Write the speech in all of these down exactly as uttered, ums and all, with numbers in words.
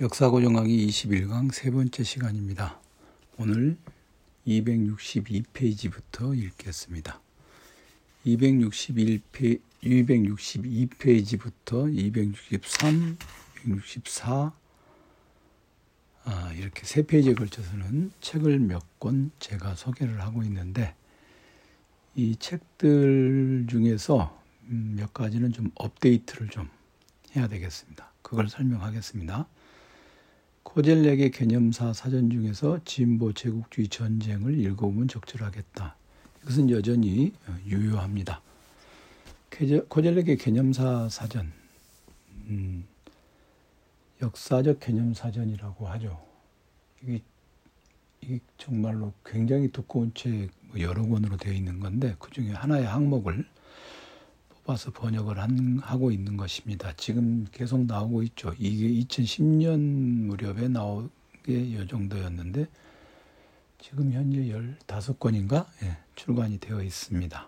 역사고정하기 이십일 강 세 번째 시간입니다. 오늘 이백육십이 페이지부터 읽겠습니다. 이백육십일 페이지, 이백육십이 페이지부터 이백육십삼, 이백육십사 아, 이렇게 세 페이지에 걸쳐서는 책을 몇 권 제가 소개를 하고 있는데 이 책들 중에서 몇 가지는 좀 업데이트를 좀 해야 되겠습니다. 그걸 설명하겠습니다. 코젤렉의 개념사 사전 중에서 진보 제국주의 전쟁을 읽어보면 적절하겠다. 이것은 여전히 유효합니다. 코젤렉의 개념사 사전, 음, 역사적 개념사전이라고 하죠. 이게, 이게 정말로 굉장히 두꺼운 책 여러 권으로 되어 있는 건데 그 중에 하나의 항목을 뽑아서 번역을 한, 하고 있는 것입니다. 지금 계속 나오고 있죠. 이게 이천십 년 무렵에 나오게 이 정도였는데 지금 현재 열다섯 권인가 예, 출간이 되어 있습니다.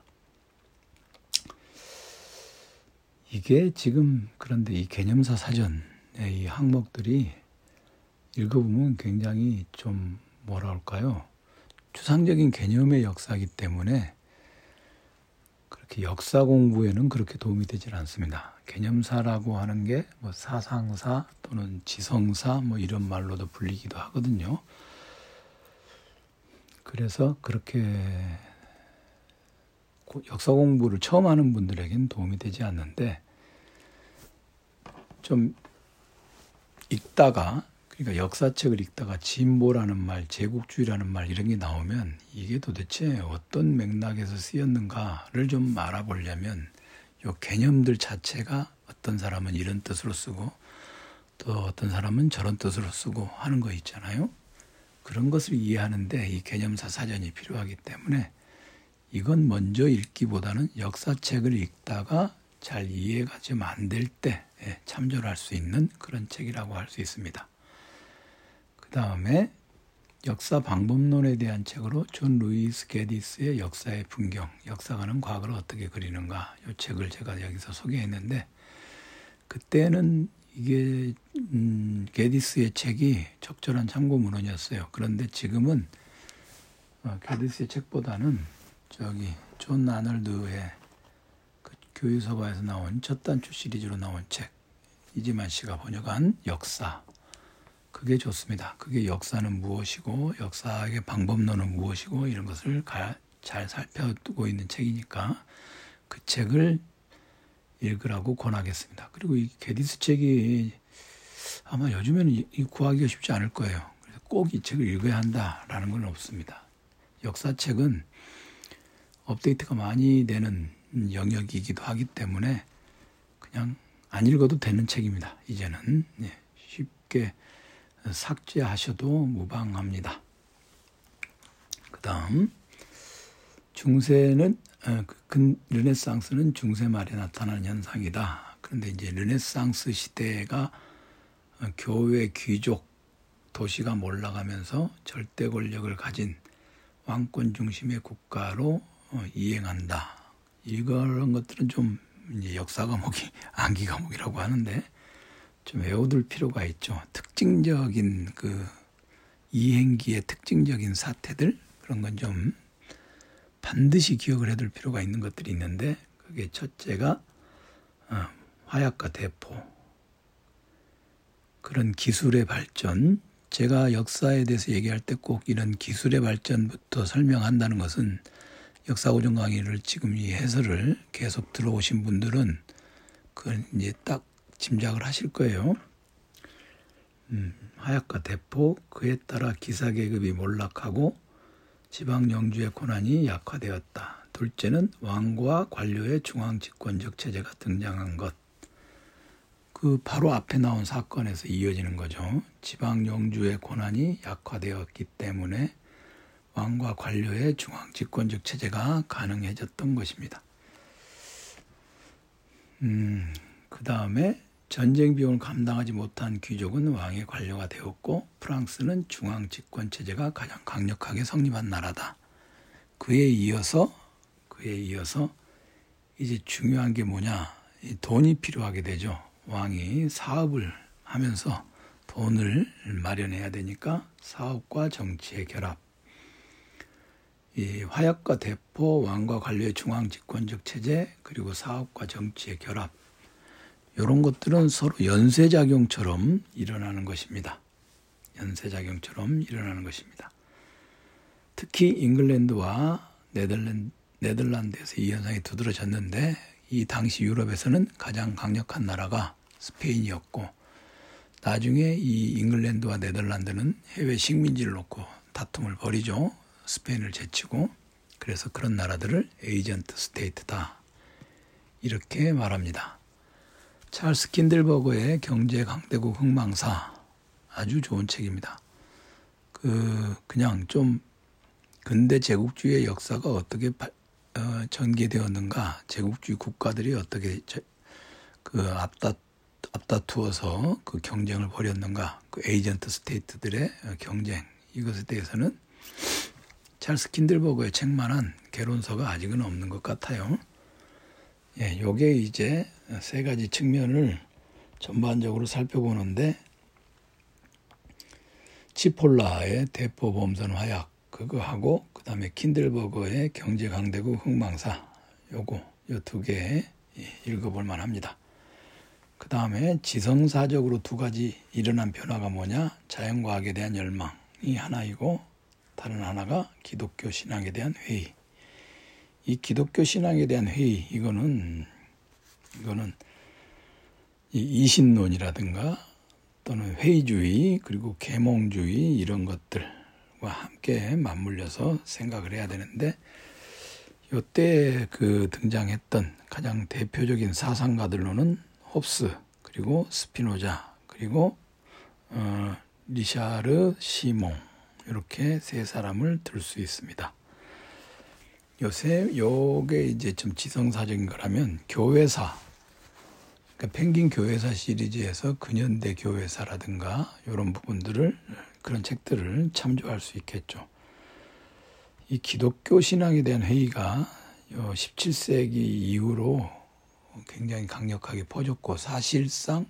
이게 지금 그런데 이 개념사 사전의 이 항목들이 읽어보면 굉장히 좀 뭐라 할까요? 추상적인 개념의 역사이기 때문에 그렇게 역사 공부에는 그렇게 도움이 되질 않습니다. 개념사라고 하는 게 뭐 사상사 또는 지성사 뭐 이런 말로도 불리기도 하거든요. 그래서 그렇게 역사 공부를 처음 하는 분들에겐 도움이 되지 않는데 좀 읽다가 그러니까 역사책을 읽다가 진보라는 말, 제국주의라는 말 이런 게 나오면 이게 도대체 어떤 맥락에서 쓰였는가를 좀 알아보려면 이 개념들 자체가 어떤 사람은 이런 뜻으로 쓰고 또 어떤 사람은 저런 뜻으로 쓰고 하는 거 있잖아요. 그런 것을 이해하는데 이 개념사 사전이 필요하기 때문에 이건 먼저 읽기보다는 역사책을 읽다가 잘 이해가 좀 안 될 때 참조를 할 수 있는 그런 책이라고 할 수 있습니다. 그 다음에 역사 방법론에 대한 책으로 존 루이스 게디스의 역사의 풍경, 역사가는 과거를 어떻게 그리는가 이 책을 제가 여기서 소개했는데 그때는 이게 음, 게디스의 책이 적절한 참고 문헌이었어요. 그런데 지금은 어, 게디스의 책보다는 저기 존 아놀드의 그 교유서가에서 나온 첫 단추 시리즈로 나온 책 이지만 씨가 번역한 역사 그게 좋습니다. 그게 역사는 무엇이고 역사의 방법론은 무엇이고 이런 것을 잘 살펴두고 있는 책이니까 그 책을 읽으라고 권하겠습니다. 그리고 이 게디스 책이 아마 요즘에는 구하기가 쉽지 않을 거예요. 그래서 꼭 이 책을 읽어야 한다라는 건 없습니다. 역사책은 업데이트가 많이 되는 영역이기도 하기 때문에 그냥 안 읽어도 되는 책입니다. 이제는 네, 쉽게 삭제하셔도 무방합니다. 그 다음 중세는 그 르네상스는 중세 말에 나타나는 현상이다. 그런데 이제 르네상스 시대가 교회 귀족 도시가 몰락하면서 절대 권력을 가진 왕권 중심의 국가로 이행한다. 이런 것들은 좀 이제 역사 과목이 암기 과목이라고 하는데 좀 외워둘 필요가 있죠. 특징적인 그 이행기의 특징적인 사태들 그런 건 좀 반드시 기억을 해둘 필요가 있는 것들이 있는데 그게 첫째가 어, 화약과 대포 그런 기술의 발전 제가 역사에 대해서 얘기할 때 꼭 이런 기술의 발전부터 설명한다는 것은 역사고정 강의를 지금 이 해설을 계속 들어오신 분들은 그 이제 딱 짐작을 하실 거예요. 음, 하약과 대포 그에 따라 기사계급이 몰락하고 지방 영주의 권한이 약화되었다. 둘째는 왕과 관료의 중앙집권적 체제가 등장한 것. 그 바로 앞에 나온 사건에서 이어지는 거죠. 지방 영주의 권한이 약화되었기 때문에 왕과 관료의 중앙집권적 체제가 가능해졌던 것입니다. 음, 그 다음에 전쟁 비용을 감당하지 못한 귀족은 왕의 관료가 되었고 프랑스는 중앙집권 체제가 가장 강력하게 성립한 나라다. 그에 이어서 그에 이어서 이제 중요한 게 뭐냐? 돈이 필요하게 되죠. 왕이 사업을 하면서 돈을 마련해야 되니까 사업과 정치의 결합, 이 화약과 대포, 왕과 관료의 중앙 집권적 체제, 그리고 사업과 정치의 결합, 이런 것들은 서로 연쇄작용처럼 일어나는 것입니다. 연쇄작용처럼 일어나는 것입니다. 특히 잉글랜드와 네덜란드, 네덜란드에서 이 현상이 두드러졌는데, 이 당시 유럽에서는 가장 강력한 나라가 스페인이었고, 나중에 이 잉글랜드와 네덜란드는 해외 식민지를 놓고 다툼을 벌이죠. 스페인을 제치고. 그래서 그런 나라들을 에이전트 스테이트다, 이렇게 말합니다. 찰스 킨들버거의 경제 강대국 흥망사, 아주 좋은 책입니다. 그 그냥 좀 근대 제국주의의 역사가 어떻게 어, 전개되었는가, 제국주의 국가들이 어떻게 저, 그 앞다 앞다투어서 그 경쟁을 벌였는가, 그 에이전트 스테이트들의 경쟁, 이것에 대해서는 찰스 킨들버거의 책만한 개론서가 아직은 없는 것 같아요. 예, 요게 이제 세 가지 측면을 전반적으로 살펴보는데, 치폴라의 대포 범선 화약, 그거 하고, 그 다음에 킨들버거의 경제 강대국 흥망사, 요거, 요 두 개 읽어볼 만합니다. 그 다음에 지성사적으로 두 가지 일어난 변화가 뭐냐, 자연과학에 대한 열망이 하나이고, 다른 하나가 기독교 신앙에 대한 회의. 이 기독교 신앙에 대한 회의, 이거는 이거는 이 이신론이라든가 또는 회의주의, 그리고 계몽주의, 이런 것들과 함께 맞물려서 생각을 해야 되는데, 이때 그 등장했던 가장 대표적인 사상가들로는 홉스, 그리고 스피노자, 그리고 어, 리샤르 시몽, 이렇게 세 사람을 들 수 있습니다. 요새 요게 이제 좀 지성사적인 거라면 교회사, 그러니까 펭귄 교회사 시리즈에서 근현대 교회사라든가 이런 부분들을, 그런 책들을 참조할 수 있겠죠. 이 기독교 신앙에 대한 회의가 요 십칠 세기 이후로 굉장히 강력하게 퍼졌고, 사실상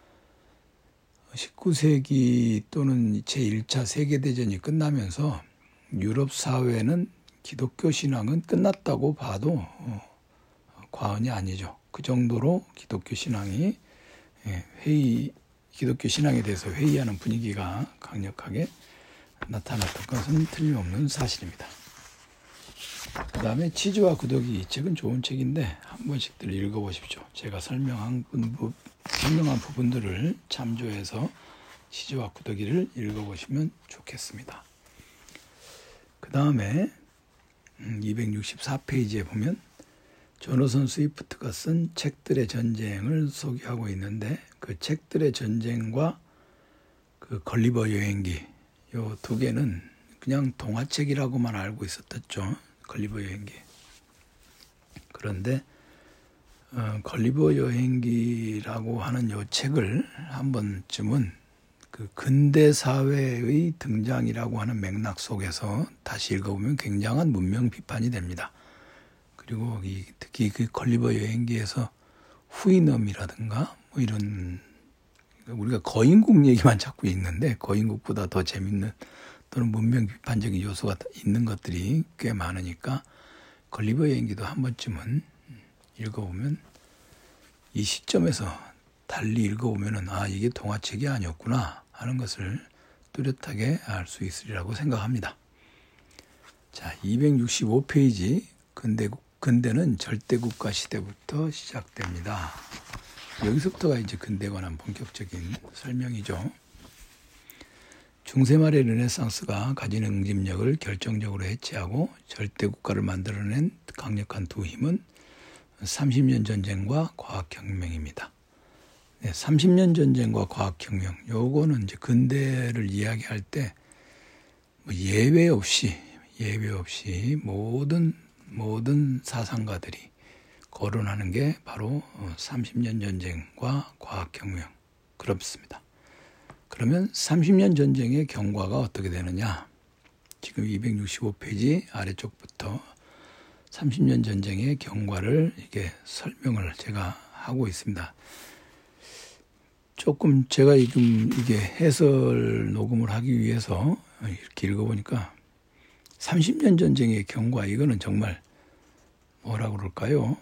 십구 세기 또는 제일 차 세계대전이 끝나면서 유럽 사회는 기독교 신앙은 끝났다고 봐도 과언이 아니죠. 그 정도로 기독교 신앙이 회의, 기독교 신앙에 대해서 회의하는 분위기가 강력하게 나타났던 것은 틀림없는 사실입니다. 그 다음에 치즈와 구더기, 이 책은 좋은 책인데 한 번씩들 읽어보십시오. 제가 설명한, 부, 설명한 부분들을 참조해서 치즈와 구더기를 읽어보시면 좋겠습니다. 그 다음에 이백육십사 페이지에 보면 조너선 스위프트가 쓴 책들의 전쟁을 소개하고 있는데, 그 책들의 전쟁과 그 걸리버 여행기, 요 두 개는 그냥 동화책이라고만 알고 있었죠. 걸리버 여행기. 그런데 어, 걸리버 여행기라고 하는 요 책을 한 번쯤은 그 근대 사회의 등장이라고 하는 맥락 속에서 다시 읽어보면 굉장한 문명 비판이 됩니다. 그리고 이, 특히 그 걸리버 여행기에서 후이넘이라든가 뭐 이런, 우리가 거인국 얘기만 자꾸 있는데 거인국보다 더 재밌는 또는 문명 비판적인 요소가 있는 것들이 꽤 많으니까 걸리버 여행기도 한 번쯤은 읽어보면, 이 시점에서 달리 읽어보면은 아, 이게 동화책이 아니었구나 하는 것을 뚜렷하게 알 수 있으리라고 생각합니다. 자, 이백육십오 페이지, 근대국, 근대는 절대국가 시대부터 시작됩니다. 여기서부터가 이제 근대에 관한 본격적인 설명이죠. 중세 말의 르네상스가 가진 응집력을 결정적으로 해체하고 절대국가를 만들어낸 강력한 두 힘은 삼십 년 전쟁과 과학혁명입니다. 네, 삼십 년 전쟁과 과학혁명, 요거는 이제 근대를 이야기할 때 뭐 예외 없이 예외 없이 모든 모든 사상가들이 거론하는 게 바로 삼십 년 전쟁과 과학혁명, 그렇습니다. 그러면 삼십 년 전쟁의 경과가 어떻게 되느냐? 지금 이백육십오 페이지 아래쪽부터 삼십 년 전쟁의 경과를 이게 설명을 제가 하고 있습니다. 조금 제가 지금 이게 해설 녹음을 하기 위해서 이렇게 읽어보니까 삼십 년 전쟁의 경과, 이거는 정말 뭐라 그럴까요?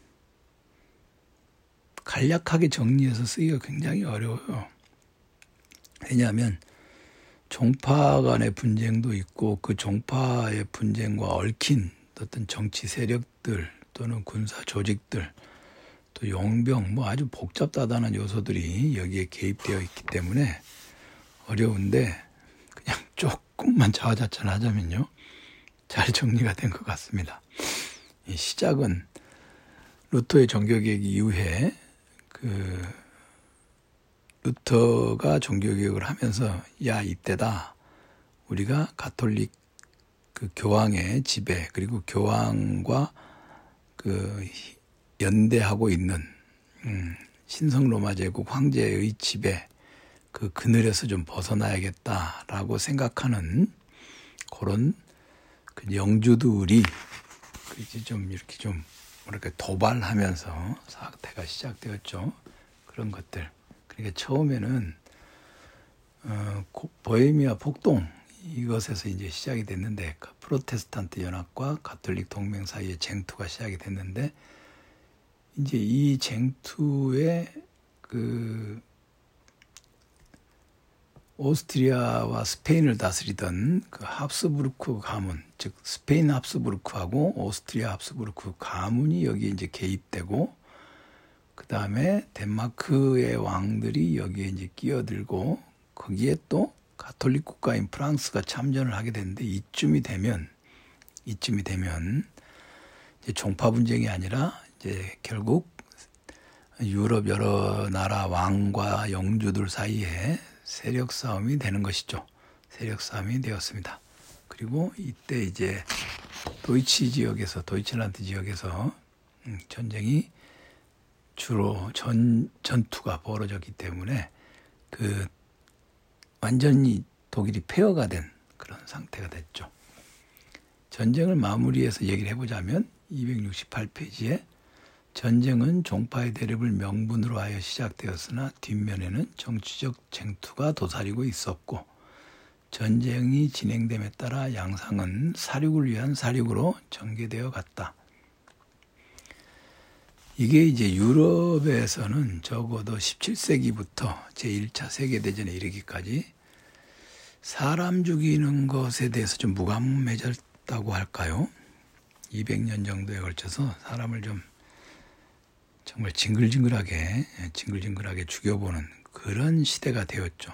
간략하게 정리해서 쓰기가 굉장히 어려워요. 왜냐하면 종파 간의 분쟁도 있고 그 종파의 분쟁과 얽힌 어떤 정치 세력들 또는 군사 조직들 또 용병 뭐 아주 복잡다단한 요소들이 여기에 개입되어 있기 때문에 어려운데 그냥 조금만 자화자찬하자면요, 잘 정리가 된 것 같습니다. 이 시작은 루터의 종교개혁 이후에 그 루터가 종교개혁을 하면서 야 이때다 우리가 가톨릭 그 교황의 지배 그리고 교황과 그 연대하고 있는 음, 신성 로마 제국 황제의 지배 그 그늘에서 좀 벗어나야겠다라고 생각하는 그런 그 영주들이 그 좀 이렇게 좀 뭐랄까 도발하면서 사태가 시작되었죠. 그런 것들. 그러니까 처음에는 어, 보헤미아 폭동 이것에서 이제 시작이 됐는데 프로테스탄트 연합과 가톨릭 동맹 사이의 쟁투가 시작이 됐는데 이제 이 쟁투에 그 오스트리아와 스페인을 다스리던 그 합스부르크 가문, 즉 스페인 합스부르크하고 오스트리아 합스부르크 가문이 여기에 이제 개입되고, 그 다음에 덴마크의 왕들이 여기에 이제 끼어들고, 거기에 또 가톨릭 국가인 프랑스가 참전을 하게 되는데, 이쯤이 되면 이쯤이 되면 이제 종파 분쟁이 아니라 이제 결국 유럽 여러 나라 왕과 영주들 사이에 세력 싸움이 되는 것이죠. 세력 싸움이 되었습니다. 그리고 이때 이제 도이치 지역에서, 도이칠란드 지역에서 전쟁이 주로 전, 전투가 벌어졌기 때문에 그 완전히 독일이 폐허가 된 그런 상태가 됐죠. 전쟁을 마무리해서 얘기를 해보자면 이백육십팔 페이지에 전쟁은 종파의 대립을 명분으로 하여 시작되었으나 뒷면에는 정치적 쟁투가 도사리고 있었고, 전쟁이 진행됨에 따라 양상은 사륙을 위한 사륙으로 전개되어 갔다. 이게 이제 유럽에서는 적어도 십칠 세기부터 제일 차 세계대전에 이르기까지 사람 죽이는 것에 대해서 좀 무감해졌다고 할까요? 이백 년 정도에 걸쳐서 사람을 좀 정말 징글징글하게 징글징글하게 죽여보는 그런 시대가 되었죠.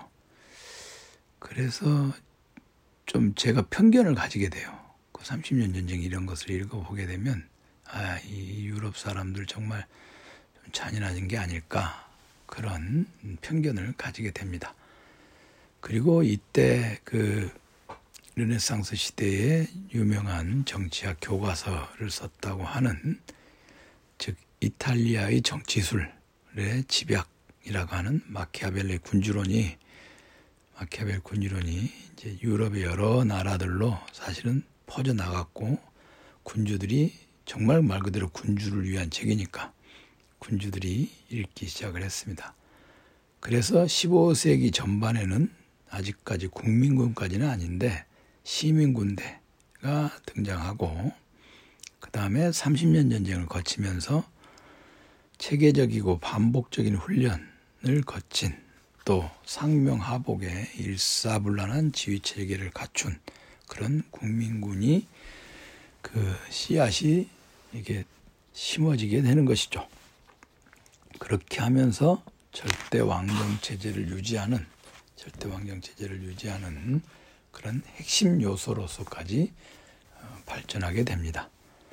그래서 좀 제가 편견을 가지게 돼요. 그 삼십 년 전쟁 이런 것을 읽어보게 되면 아, 이 유럽 사람들 정말 좀 잔인한 게 아닐까, 그런 편견을 가지게 됩니다. 그리고 이때 그 르네상스 시대에 유명한 정치학 교과서를 썼다고 하는, 즉 이탈리아의 정치술의 집약이라고 하는 마키아벨리 군주론이 마키아벨리 군주론이 이제 유럽의 여러 나라들로 사실은 퍼져 나갔고, 군주들이 정말 말 그대로 군주를 위한 책이니까 군주들이 읽기 시작을 했습니다. 그래서 십오 세기 전반에는 아직까지 국민군까지는 아닌데 시민군대가 등장하고, 그 다음에 삼십 년 전쟁을 거치면서 체계적이고 반복적인 훈련을 거친, 또 상명하복의 일사불란한 지휘체계를 갖춘 그런 국민군이 그 씨앗이 이게 심어지게 되는 것이죠. 그렇게 하면서 절대 왕정 체제를 유지하는 절대 왕정 체제를 유지하는 그런 핵심 요소로서까지 발전하게 됩니다.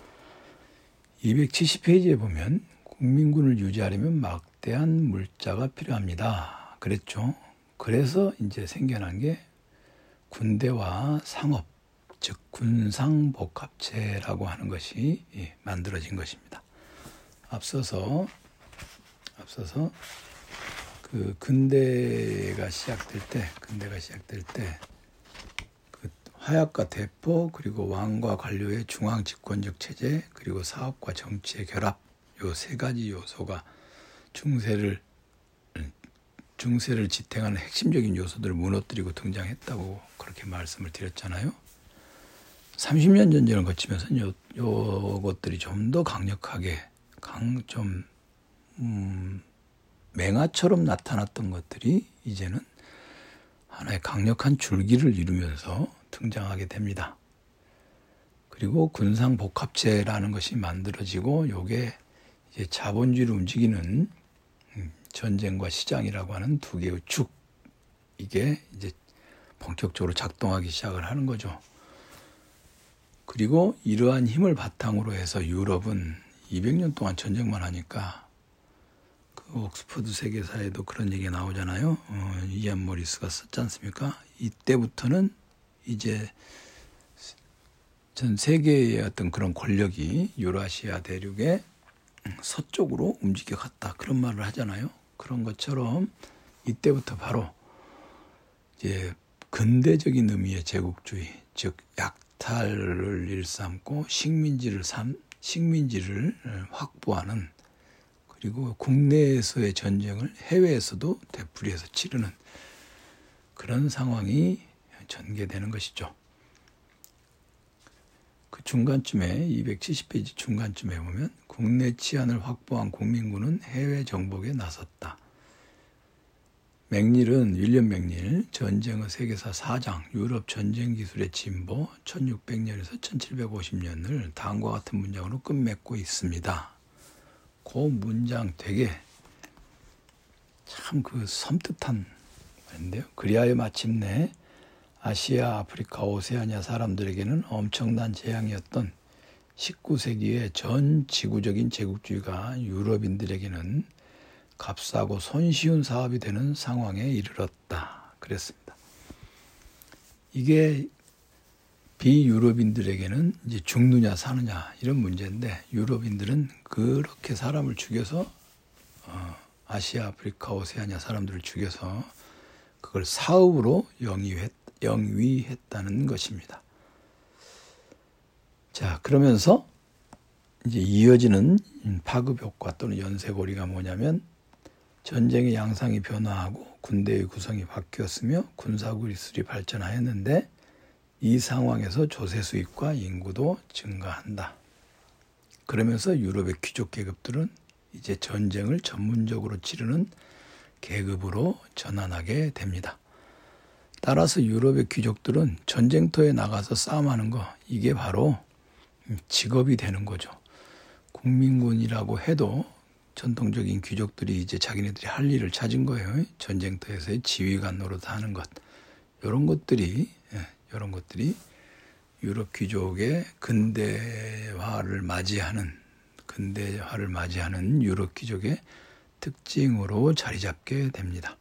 이백칠십 페이지에 보면 국민군을 유지하려면 막대한 물자가 필요합니다. 그랬죠. 그래서 이제 생겨난 게 군대와 상업, 즉 군상복합체라고 하는 것이 만들어진 것입니다. 앞서서 앞서서 그 근대가 시작될 때, 근대가 시작될 때 그 화약과 대포, 그리고 왕과 관료의 중앙 집권적 체제, 그리고 사업과 정치의 결합, 요 세 가지 요소가 중세를 중세를 지탱하는 핵심적인 요소들을 무너뜨리고 등장했다고 그렇게 말씀을 드렸잖아요. 삼십 년 전쟁을 거치면서 요, 요것들이 좀 더 강력하게 강, 좀 음, 맹아처럼 나타났던 것들이 이제는 하나의 강력한 줄기를 이루면서 등장하게 됩니다. 그리고 군상복합체라는 것이 만들어지고 요게 이제 자본주의를 움직이는 전쟁과 시장이라고 하는 두 개의 축, 이게 이제 본격적으로 작동하기 시작을 하는 거죠. 그리고 이러한 힘을 바탕으로 해서 유럽은 이백 년 동안 전쟁만 하니까 그 옥스퍼드 세계사에도 그런 얘기가 나오잖아요. 어, 이안 모리스가 썼지 않습니까? 이때부터는 이제 전 세계의 어떤 그런 권력이 유라시아 대륙의 서쪽으로 움직여 갔다, 그런 말을 하잖아요. 그런 것처럼 이때부터 바로 이제 근대적인 의미의 제국주의, 즉 약탈을 일삼고 식민지를 삼 식민지를 확보하는, 그리고 국내에서의 전쟁을 해외에서도 되풀이해서 치르는 그런 상황이 전개되는 것이죠. 그 중간쯤에 이백칠십 페이지 중간쯤에 보면 국내 치안을 확보한 국민군은 해외 정복에 나섰다. 맥닐은 윌리엄 맥닐 전쟁의 세계사 사 장 유럽 전쟁 기술의 진보 천육백 년에서 천칠백오십 년을 다음과 같은 문장으로 끝맺고 있습니다. 그 문장 되게 참 그 섬뜩한 말인데요. 그리하여 마침내 아시아, 아프리카, 오세아니아 사람들에게는 엄청난 재앙이었던 십구 세기의 전 지구적인 제국주의가 유럽인들에게는 값싸고 손쉬운 사업이 되는 상황에 이르렀다. 그랬습니다. 이게 비유럽인들에게는 이제 죽느냐 사느냐 이런 문제인데, 유럽인들은 그렇게 사람을 죽여서 어, 아시아, 아프리카, 오세아니아 사람들을 죽여서 그걸 사업으로 영위했, 영위했다는 것입니다. 자, 그러면서 이제 이어지는 파급 효과 또는 연쇄고리가 뭐냐면, 전쟁의 양상이 변화하고 군대의 구성이 바뀌었으며 군사 기술이 발전하였는데 이 상황에서 조세 수입과 인구도 증가한다. 그러면서 유럽의 귀족 계급들은 이제 전쟁을 전문적으로 치르는 계급으로 전환하게 됩니다. 따라서 유럽의 귀족들은 전쟁터에 나가서 싸움하는 거, 이게 바로 직업이 되는 거죠. 국민군이라고 해도 전통적인 귀족들이 이제 자기네들이 할 일을 찾은 거예요. 전쟁터에서의 지휘관 노릇하는 것, 이런 것들이 이런 것들이 유럽 귀족의 근대화를 맞이하는 근대화를 맞이하는 유럽 귀족의 특징으로 자리 잡게 됩니다.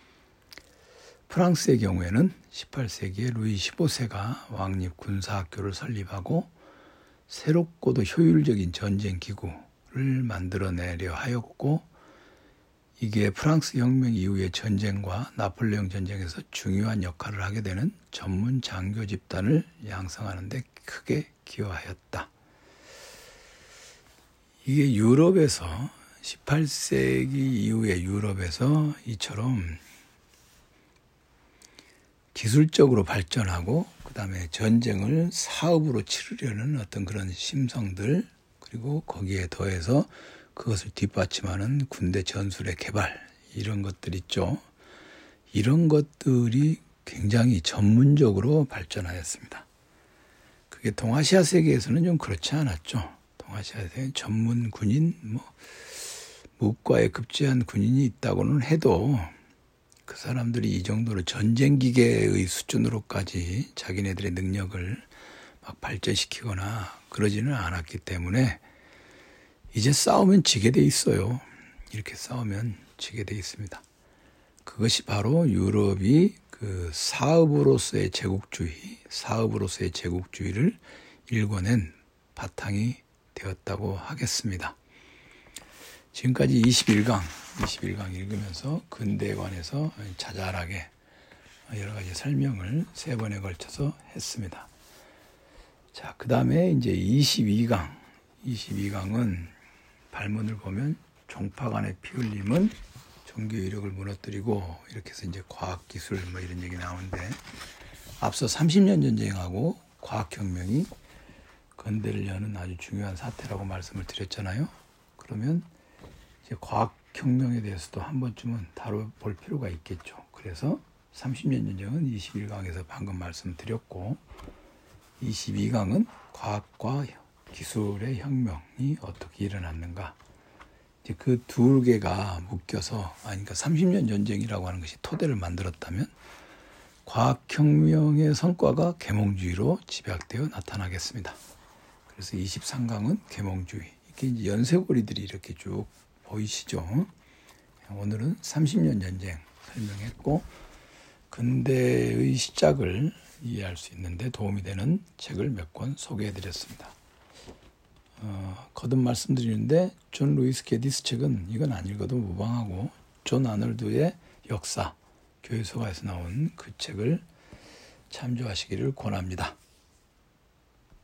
프랑스의 경우에는 십팔 세기에 루이 십오 세가 왕립 군사학교를 설립하고 새롭고도 효율적인 전쟁 기구를 만들어내려 하였고, 이게 프랑스 혁명 이후의 전쟁과 나폴레옹 전쟁에서 중요한 역할을 하게 되는 전문 장교 집단을 양성하는 데 크게 기여하였다. 이게 유럽에서 십팔 세기 이후의 유럽에서 이처럼 기술적으로 발전하고 그 다음에 전쟁을 사업으로 치르려는 어떤 그런 심성들, 그리고 거기에 더해서 그것을 뒷받침하는 군대 전술의 개발, 이런 것들 있죠. 이런 것들이 굉장히 전문적으로 발전하였습니다. 그게 동아시아 세계에서는 좀 그렇지 않았죠. 동아시아 세계 전문 군인, 뭐 무과에 급제한 군인이 있다고는 해도 그 사람들이 이 정도로 전쟁 기계의 수준으로까지 자기네들의 능력을 막 발전시키거나 그러지는 않았기 때문에 이제 싸우면 지게 돼 있어요. 이렇게 싸우면 지게 돼 있습니다. 그것이 바로 유럽이 그 사업으로서의 제국주의, 사업으로서의 제국주의를 일궈낸 바탕이 되었다고 하겠습니다. 지금까지 이십일 강, 이십일 강 읽으면서 근대에 관해서 자잘하게 여러 가지 설명을 세 번에 걸쳐서 했습니다. 자, 그 다음에 이제 이십이 강, 이십이 강은 발문을 보면 종파간의 피 흘림은 종교 이력을 무너뜨리고 이렇게 해서 이제 과학 기술 뭐 이런 얘기 나오는데 앞서 삼십 년 전쟁하고 과학혁명이 근대를 여는 아주 중요한 사태라고 말씀을 드렸잖아요. 그러면 이제 과학혁명에 대해서도 한 번쯤은 다뤄볼 필요가 있겠죠. 그래서 삼십 년 전쟁은 이십일 강에서 방금 말씀드렸고 이십이 강은 과학과 기술의 혁명이 어떻게 일어났는가. 이제 그 두 개가 묶여서, 아니, 그러니까 삼십 년 전쟁이라고 하는 것이 토대를 만들었다면 과학혁명의 성과가 계몽주의로 집약되어 나타나겠습니다. 그래서 이십삼 강은 계몽주의. 이렇게 이제 연쇄고리들이 이렇게 쭉 보이시죠? 오늘은 삼십 년 전쟁 설명했고, 근대의 시작을 이해할 수 있는데 도움이 되는 책을 몇 권 소개해드렸습니다. 어, 거듭 말씀드리는데 존 루이스 게디스 책은 이건 안 읽어도 무방하고 존 아놀드의 역사, 교회서가에서 나온 그 책을 참조하시기를 권합니다.